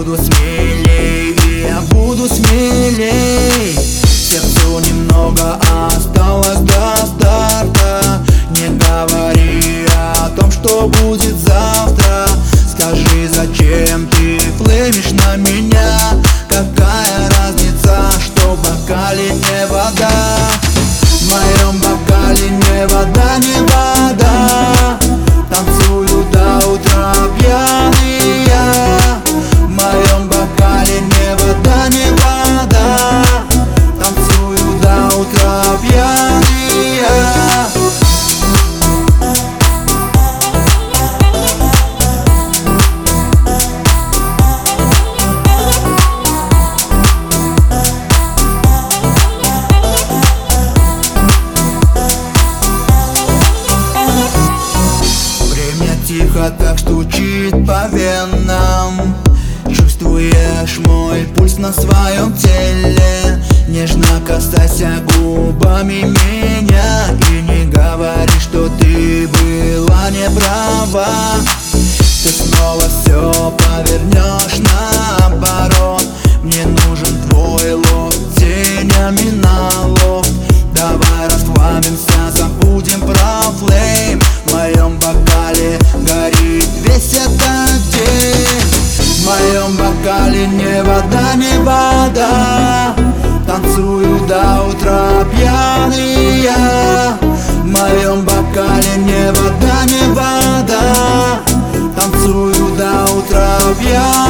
буду смелей, и я буду смелей. Сердцу немного осталось до старта. Не говори о том, что будет завтра. Скажи, зачем ты флеймишь на меня? Какая разница, что в бокале не вода? В моем бокале не вода, не вода. Танцую до утра пьяный я. В моем бокале не вода, не вода. Танцую до утра пьяный я. Тихо так стучит по венам. Чувствуешь мой пульс на своем теле. Нежно касайся губами меня. И не говори, что ты была не права. Ты снова все повернешь наоборот. Мне нужен твой лофт тенями на лофт. Давай расслабимся, забудем про флейм. В моем бокале горит весь этот день. В моем бокале не вода, не вода. Танцую до утра пьяный я. В моем бокале не вода, не вода. Танцую до утра пьяный.